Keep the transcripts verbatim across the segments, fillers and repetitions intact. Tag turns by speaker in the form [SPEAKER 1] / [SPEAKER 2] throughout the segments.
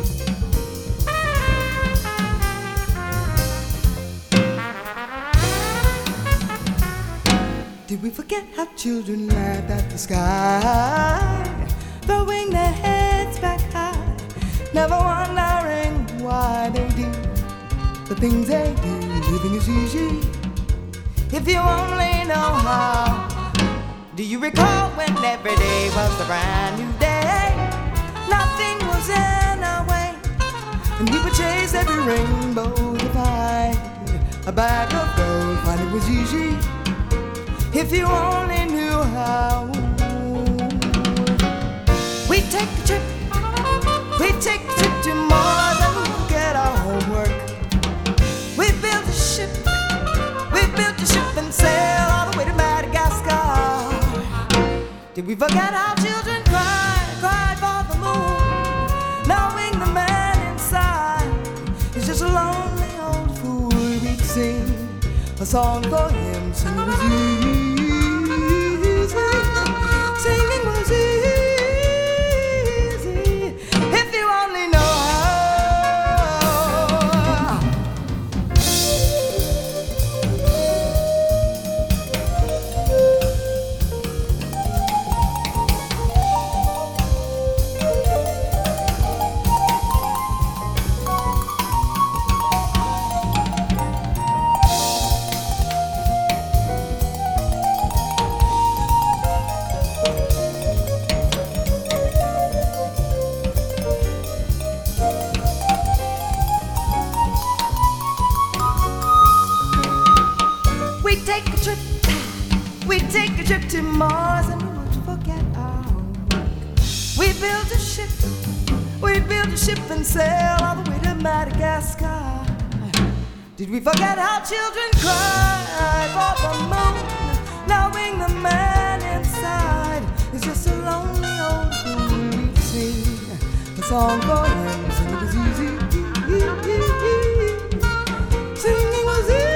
[SPEAKER 1] Did we forget how children laughed at the sky, throwing their heads back high, never wondering why they do the things they do? Living is easy if you only know how. Do you recall when every day was a brand new day? Nothing was in our way, and we would chase every rainbow to find a bag of gold. Find it was easy if you only knew how. We take a trip, we take a trip to Mars and we'll get our homework. We built a ship, we built a ship and sail all the way to Madagascar. Did we forget how children cried, cried for the moon, knowing the man inside is just a lonely old fool? We'd sing a song for him, sing it was easy. Singing was easy if you only know how. We take a trip, we take a trip to Mars and we won't forget our homework. We built a ship, we built a ship and sail all the way to Madagascar. Did we forget how children cried for the moon, knowing the man inside is just a lonely old fool? We'd sing a song for him, sing it was easy. Singing was easy.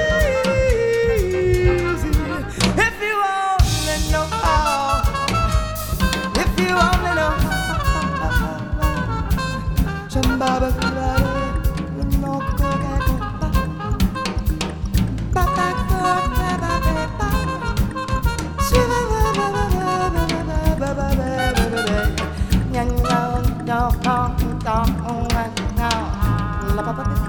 [SPEAKER 1] Ba ba ba